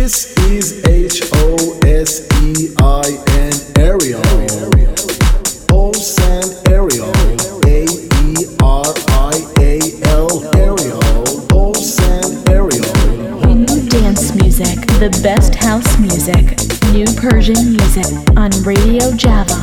This is HOSEIN Ariel. Osen Ariel. AERIAL Ariel. Osen Ariel. New dance music, the best house music, new Persian music on Radio Java.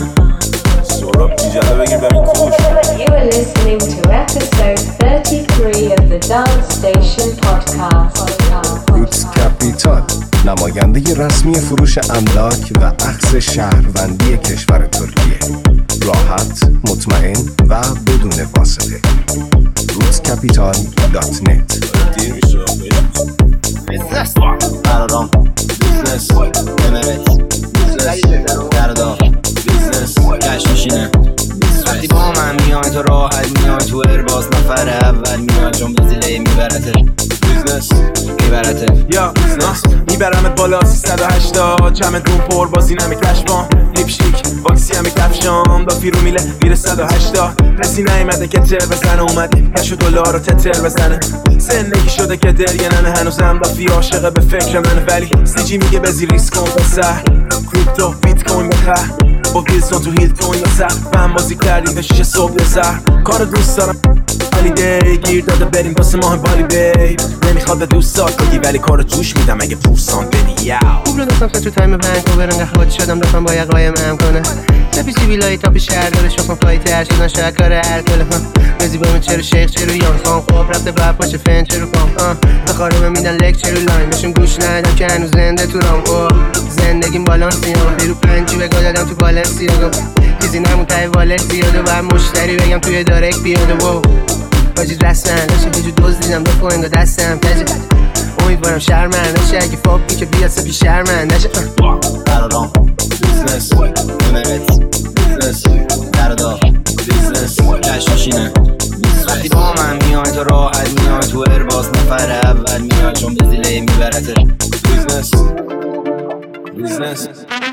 You are listening to episode 33 of the Dance Station podcast. روتس کپیتال، نماینده رسمی فروش املاک و اخذ شهروندی کشور ترکیه. راحت، مطمئن و بدون واسطه. rootscapital.net. دیر میشه بیزنس برادام، بیزنس امریت، بیزنس دردار، بیزنس کش میشینه. وقتی با من میای تو راحت میای تو ارباز نفر اول میای چون بزیله میبرته بیزنس میبرته یا بیزنس میبرمت بالا 380 چمدون پر بازی نمیکشبان لیپشیک واکسی همی کفشام دا فیرو میله میره 180 کسی نیمده که تر بزنه اومده کشو دلار رو تتر بزنه زندگی شده که دریه ننه هنوزم دا فی عاشقه به فکر منه ولی سیجی میگه بزی ریسک کن بسر کریپتو بیت کوین بخر با ویلسون تو هیلتون یا سر فهم بازی کردیم به 6 صبح سر کار دوست دارم ولی دی گیر داده بریم واسه ماه بالی بیب نمیخواد به دوستات بگی ولی کار جوش میدم اگه پورسان بدی یاو خوب رو دستم تو تایم بنکوور انگه خواهد شدم دفعه با یقایم هم کنه تپیسی بیلایی تاپی شهر داره شخم فایی تر شدن شاید کار هر تلفن رزی با من چرو شیخ چرو یانسان خواب رفته باید پاشه فن چرو کام بخارم میدن لک چرو لاین بشم گوش ندم که هنوز زنده تو رام زندگیم بالانسی ها بیرو پنجی بگاه دادم تو بالانسی ها چیزی نمون تای والت زیاده باید مشتری بگم توی دارک بیاده و باجی رسن نشه که جو دوز دیدم دو کنگا دستم کجه امیدوارم شرمن نشه اگه فاقی که بیاد سپی شرمن نشه برادام بیزنس امریت بیزنس دردار بیزنس کششینه وقتی با من میای تو راحت میای تو ارباز نفر اول میای چون بزیله میبرته بیزنس بیزنس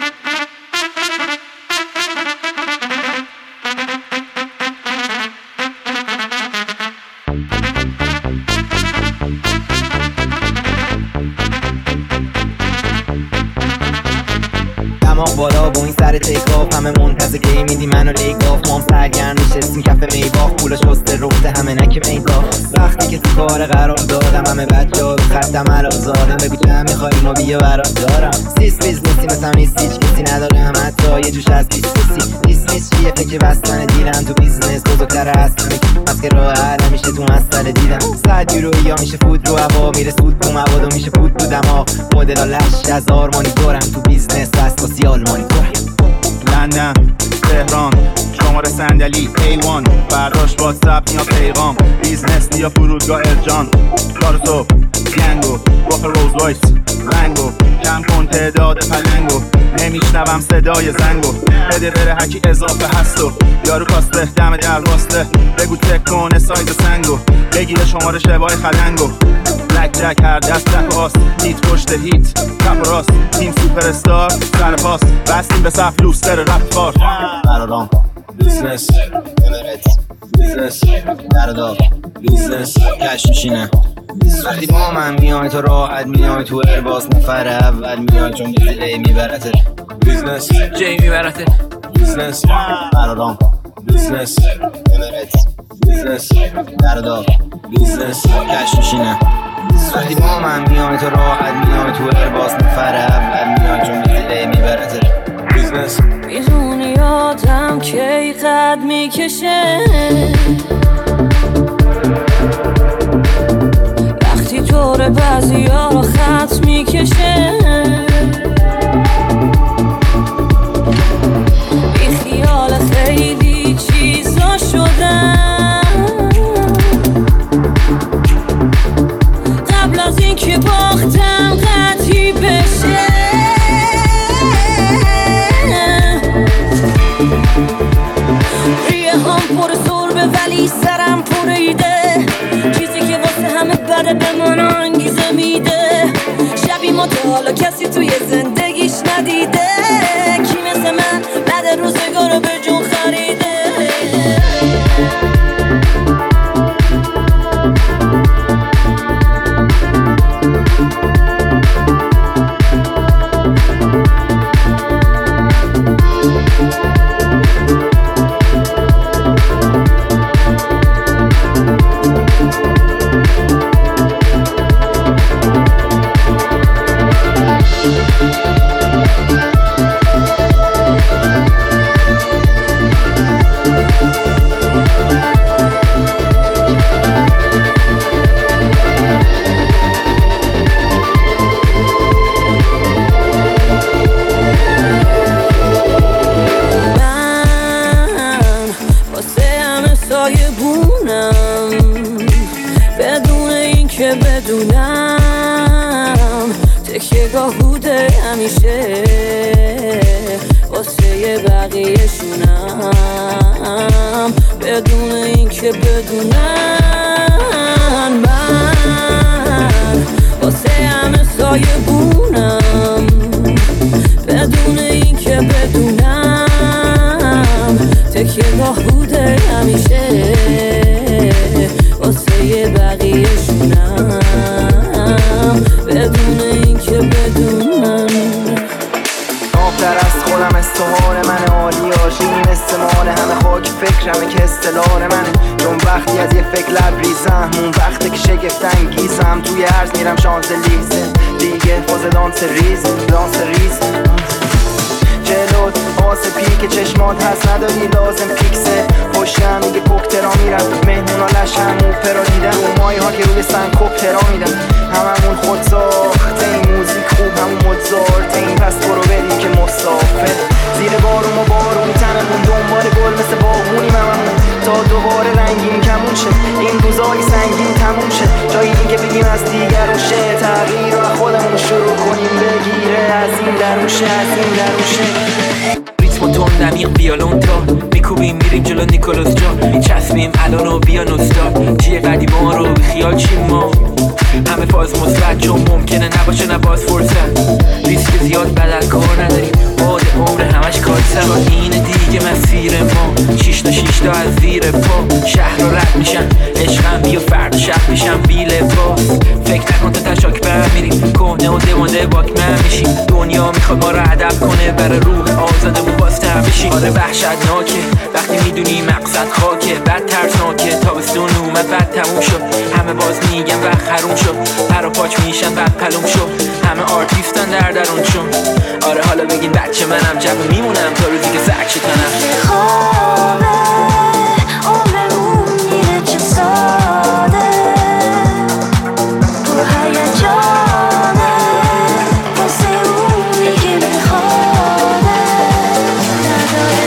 دماغ بالا با این سر تیکاف همه منتظر کی میدی منو لیگاف مام سرگرم نشستیم کف میباخ پولا شسته رفته همه نک میگاف وقتی که تو کار قرار دادم همه بچه ها خطم الان زادم بگو چه هم میخوایی ما بیا برات دارم سیس بیزنسی مثلا نیست هیچ کسی نداره هم حتی یه جوش از بیسنسی بیزنس چیه فکر بستن دیرم تو بیزنس بزرگتر هستم پس که راه حل میشه تو مسئله دیدم 100 یورو یا میشه فود رو هوا میره سود تو مواد و میشه فود تو دماغ مدل لش از آرمانی دارم تو بیزنس واسه آلمانی لندن تهران شماره صندلی A1 برداشت واتساپ یا پیغام بیزنس یا فرودگاه ارجان کار صبح گنگو باخ روز وایس رنگو کم کن تعداد پلنگو نمیشنوم صدای زنگو بده بره هکی اضافه هستو یارو کاسته دم در واسته بگو تک کنه سایز سنگو بگیره شماره شبای خلنگو بلک جک هر دست جک و آس هیت پشت هیت کپ و راست تیم سوپر استار سر پاس بستیم به صف لوستر رپ فار برادام بیزنس امریت بیزنس دردار بیزنس کش میشینه وقتی با من میای تو راحت میای تو ارباز نفر اول میای چون بزیله میبرته بیزنس جی میبرته بیزنس برادام بیزنس امریت بیزنس دردار بیزنس کش میشینه وقتی با من میای تو راحت میای تو ارباز نفر اول میای چون بزیله میبرته بیزنس میدونی آدم کی قد میکشه وقتی طور بعضی ها رو خط میکشه بی خیال خیلی چیزا شدن قبل از این که باختم قطعی بشه ریه هم پر سربه ولی سرم پر ایده چیزی که واسه همه بده به من انگیزه میده شبی ما تا حالا کسی توی زندگیش ندیده کی مثل من بعد روزگار به جون خریده تکیه‌گاه بوده همیشه واسه بقیه‌شونم بدون اینکه بدونن من واسه همه سایه بونم بدون اینکه بدونم تکیه‌گاه بوده همیشه واسه بقیه‌شونم بدون اینکه بدونن آبتر از خودم استحال من عالی آشیم استعمال همه خاک فکرمه که استلال منه چون وقتی از یه فکر لبریزم اون وقته که شگفت انگیزم توی عرض میرم شانزلیزه دیگه فاز دانس ریز جلوت آسه پیک چشمات هست نداری لازم پیکسه خوشم میگه کوکترا میرم مهمونا لشم اوپرا دیدم اون مایی ها که روی سن کوکترا میدم هممون خود ساخته این موزیک خوب همون مدزارته این پس برو بریم که مسافر زیر بارون و بارون تنمون دنبال گل مثل باغونیم هممون تا دوباره رنگین کمون شه این روزای سنگین تموم شه جایی این که بگیم از دیگرون شه تغییر رو خودمون شروع کنیم بگیره از این درون شه ریتم و تون نمیق بیالون تا میکوبیم میریم جلو نیکولاس جان میچسبیم الان و بیا نوستار چیه قدیما رو بیخیال چیم ما همه فاز مثبت چون ممکنه نباشه نباز فرصت ریسک زیاد بدل کار نداریم باد عمر همش کار سوا اینه دیگه مسیر ما 6 تا از زیر پا شهر رو رد میشن عشقم بیا فردا شب میشم بی لباس فکر نکن تو تشاک برمیریم کهنه و دمانده باکمن میشیم دنیا میخواد ما رو ادب کنه برای روح آزادمون باز تر بشیم آره وحشتناکه وقتی میدونی مقصد خاکه بد ترسناکه تابستون اومد بعد تموم شد همه باز میگن وقت حروم شد پر و پاچ میشن بعد پلوم شد همه آرتیستن درونشون آره حالا بگین بچه منم جمع میمونم تا روزی که سرک شکنم خوابه عمرمون میره چه ساده پر هیجانه واسه اونی که میخوابه نداره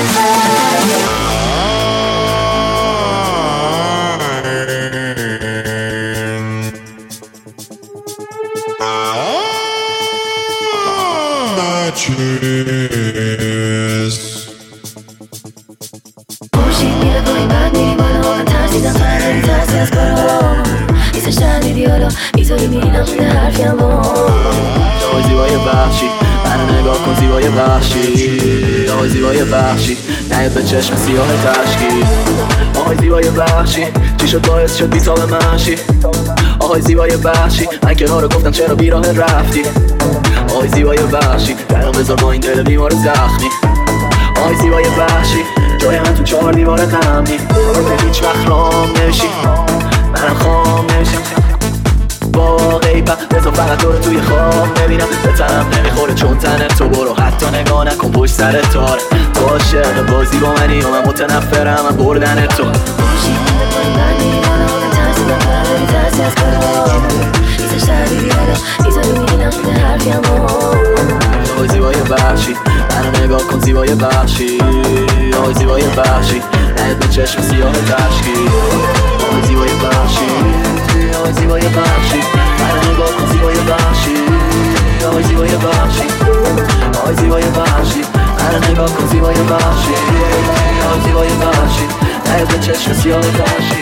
خوشید میره پایین بعد میری بالا من ترسیدم فراری ترسی از کارا نیستش تردیدی حالا میذاری میری نمونده حرفیم آی زیبای بخشی منو نگاه کن زیبای بخشی آی زیبای بخشی نیاد به چشم سیاه تشکی آی زیبای بخشی چی شد باعث شد بیتاب منشی آی زیبای بخشی من کنار رو گفتم چرا بیراه رفتی آی زیبای بخشی درم بذار با این دل بیمار زخمی آی زیبای بخشی جای من تو 4 دیوار غمنی هیچ وقت رام نمیشی منم خام نمیشم با غیبت بذار فقط تو رو توی خواب ببینم به تنم نمیخوره چون تنه تو برو حتی نگاه نکن پشت سر تاره تو عاشق بازی با منی و من متنفرم من بردن تو خوشید میره پایین بعد میری بالا من ترسیدم فراری ترسی از کارا نیستش تردیدی حالا میذاری میری نمونده حرفیم آی زیبای بخشی منو نگاه کن زیبای بخشی آی زیبای بخشی نیاد به چشم سیاه تشکی آی زیبای بخشی آی زیبای بخشی منو نگاه کن زیبای بخشی آی زیبای بخشی آی زیبای بخشی منو نگاه کن زیبای بخشی آی زیبای بخشی نیاد به چشم سیاه تشکی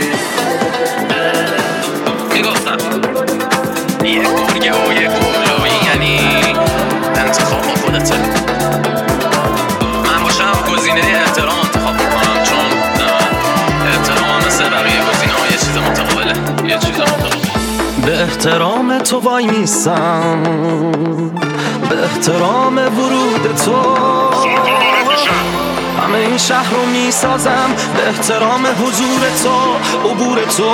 میگفتم یه گرگه و یه گلوی یعنی انتخاب خودته من باشم گزینه احترام انتخاب میکنم چون احترام مثل بقیه گزینه ها یه چیز متقابله یه چیز متقابله به احترام تو وای میستم به احترام ورود تو همه این شهر رو میسازم به احترام حضور تو عبور تو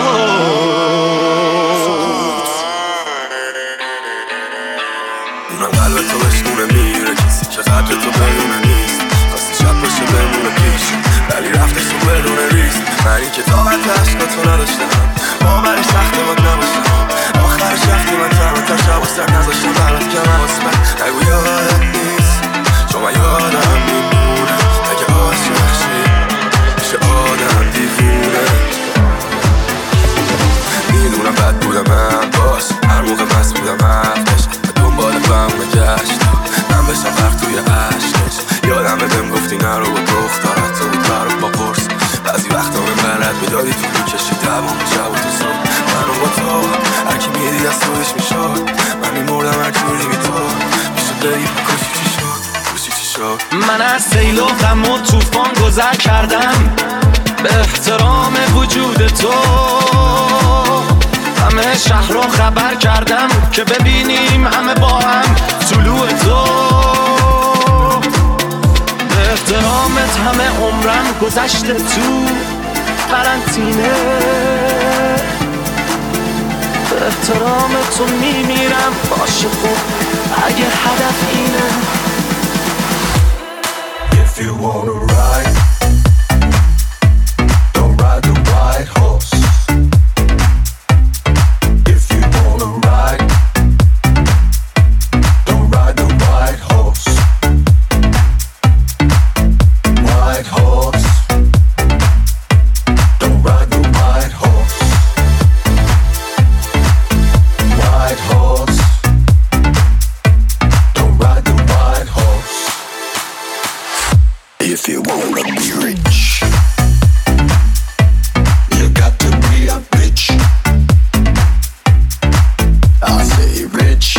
دونم قلب تو بشکونه میره کسی که قدر تو بدونه نیست خواستی شب باشه بمونه پیش ولی رفتش تو بدونه ریست من این که طاقت عشق تو نداشتم باورش سخته باید نباشم آخرش رفتی من تا شب و سر نذاشتم برات کم حواس من نگو یادم نیست چون من یادم میمونه اگه عاشق شی میشه آدم دیوونه میدونم بد بودم من باز هر من از سیل و غم و طوفان گذر کردم به احترام وجود تو. همه شهر رو خبر کردم که ببینیم همه با هم طلوع تو. به احترامت همه عمرم گذشته تو قرنطینه. به احترام تو میمیرم باشه خوب اگه هدف اینه. If you wanna ride, don't ride the white horse. If you wanna ride, don't ride the white horse. White horse, don't ride the white horse. White horse, don't ride the white horse. If you wanna be rich, you got to be a bitch. I say rich,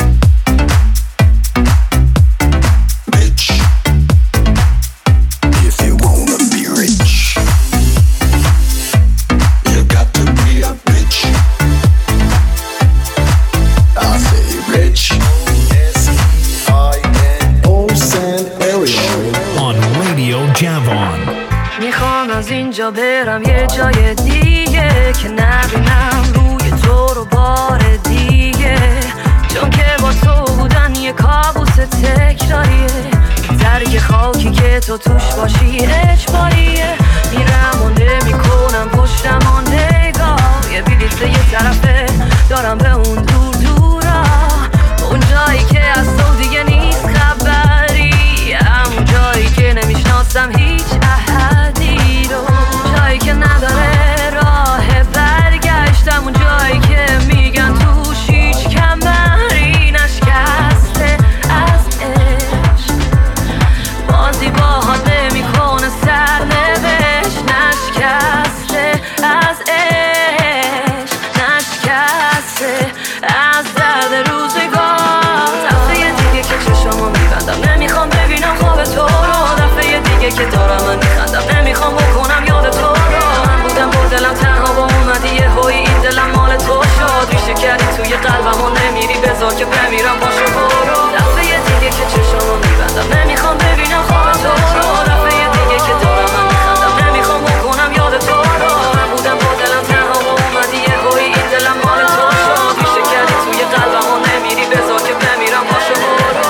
bitch. If you wanna be rich, you got to be a bitch. I say rich. Osan Ariel on Radio Javon. میخوام از اینجا برم یه جای دیگه که نبینم روی تو رو بار دیگه، چون که با تو بودن یه کابوس تکراریه. درک خاکی که تو توش باشی اجباریه. میرم و نمیکنم پشتم و نگاه، یه بلیط یه طرفه دارم به اون دور دورا، اون جایی که از تو دیگه نیست خبری، همون جایی که نمیشناسم هیچ احدی رو، جایی که نداره راه برگشتم، اون جایی که میگن توش هیچ کمری نشکسته از عشق، بازی باهات نمیکنه سرنوشت، نشکسته از عشق، نشکسته از درد روزگار. دفعه دیگه که چشمو میبندم نمیخوام ببینم خواب تو رو، دفعه دیگه که دارم من میخندم نمیخوام بکنم یاد تو رو. من بودم با دلم تنها با اومدی یه هوی این دلم مال تو شد، ریشه کردی توی قلبم و نمیری بذار که بمیرم باشو برو. دفعه دیگه که چشمو میبندم نمیخوام ببینم خواب تو رو، دفعه دیگه که دارم من میخندم نمیخوام بکنم یاد تو رو. من بودم با دلم تنها با اومدی یه هوی این دلم مال تو شد، ریشه کردی توی قلبم و نمیری بذار که بمیرم باشو برو.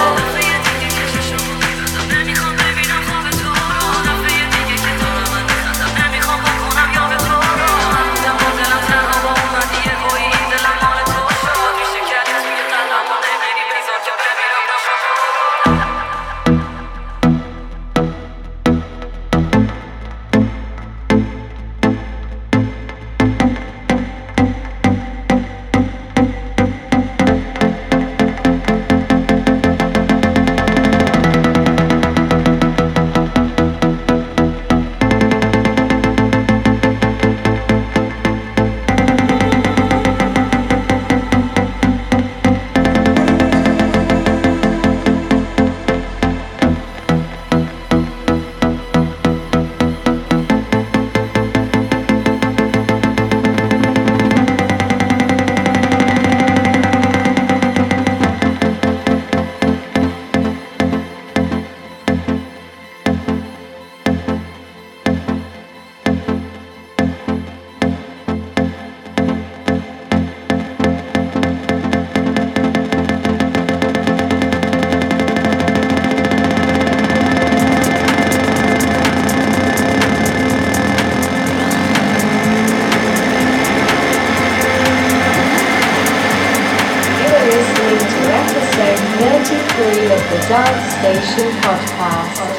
the Dance Station Podcast.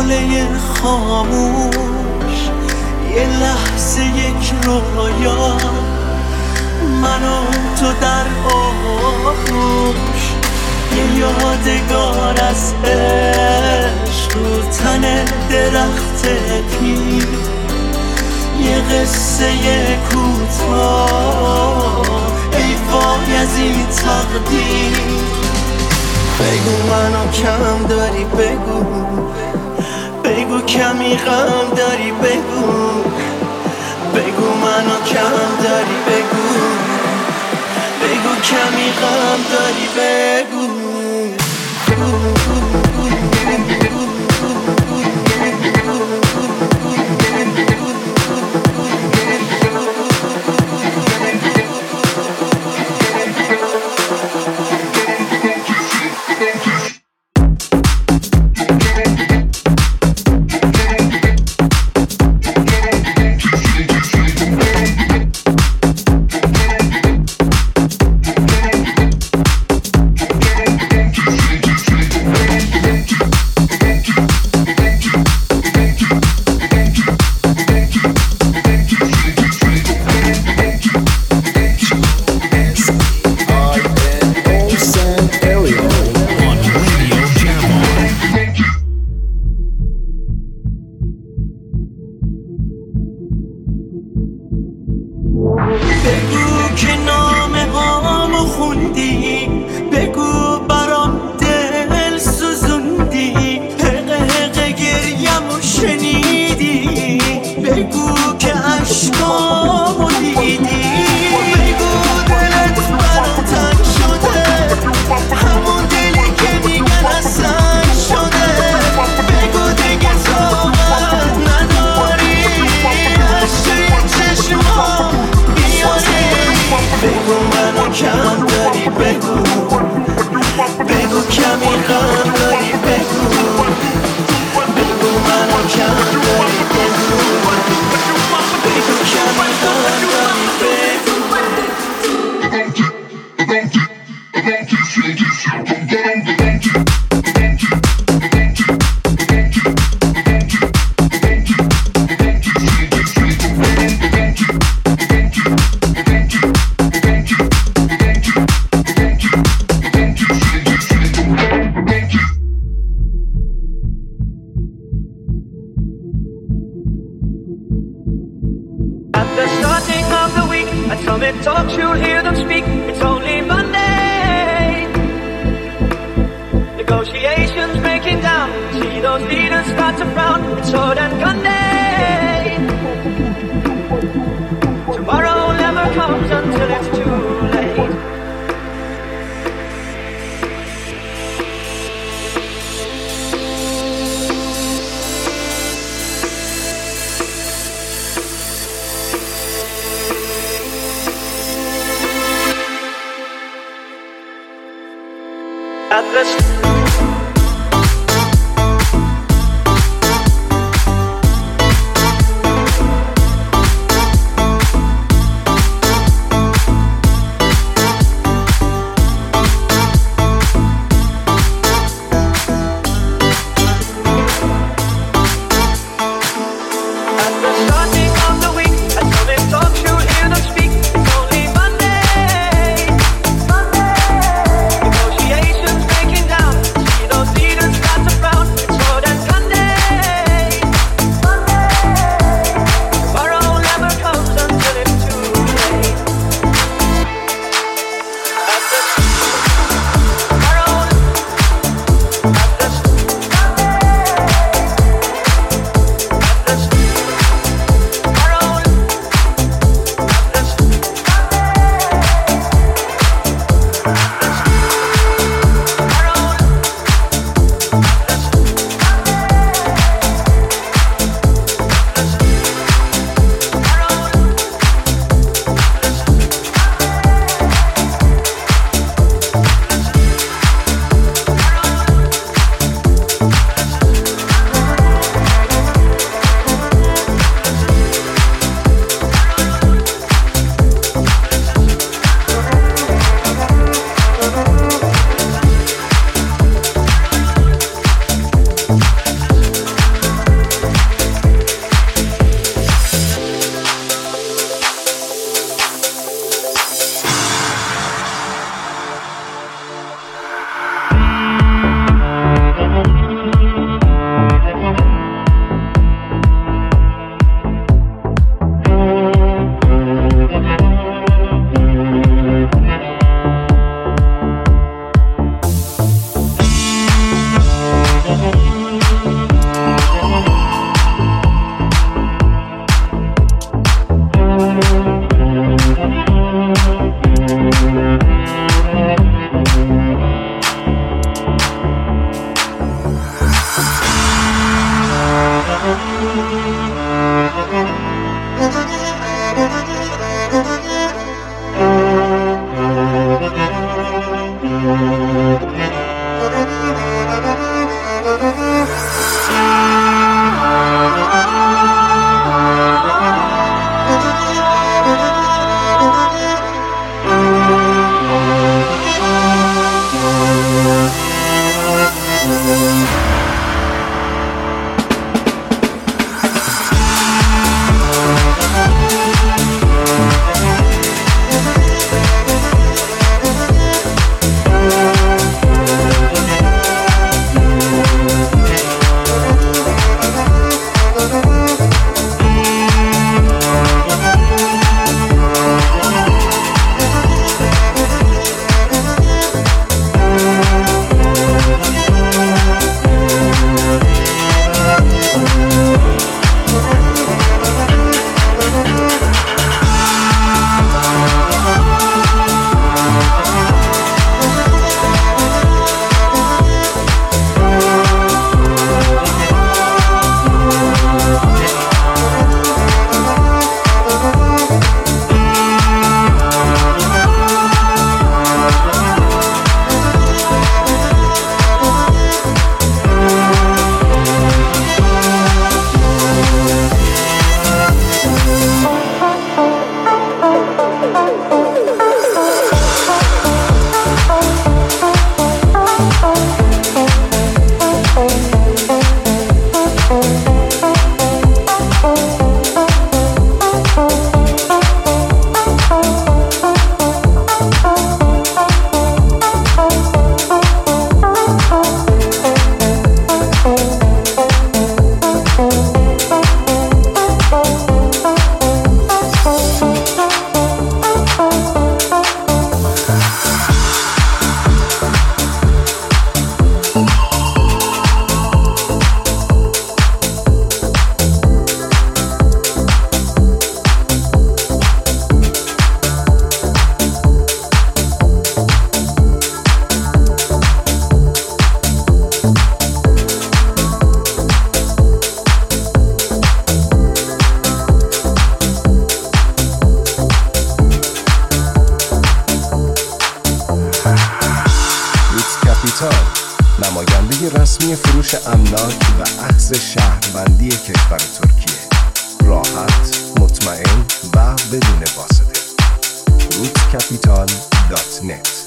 شعله خاموش، یه لحظه یک رویا، من و تو در آغوش، یه یادگار از عشق رو تن درخت پیر، یه قصه کوتاه ای وای از این تقدیر. بگو منو کم داری، بگو بگو کمی غم داری، بگو بگو منو کم داری، بگو بگو کمی غم داری، بگو فروش املاک و اخذ شهروندی کشور ترکیه. راحت، مطمئن و بدون واسطه. rootcapital.net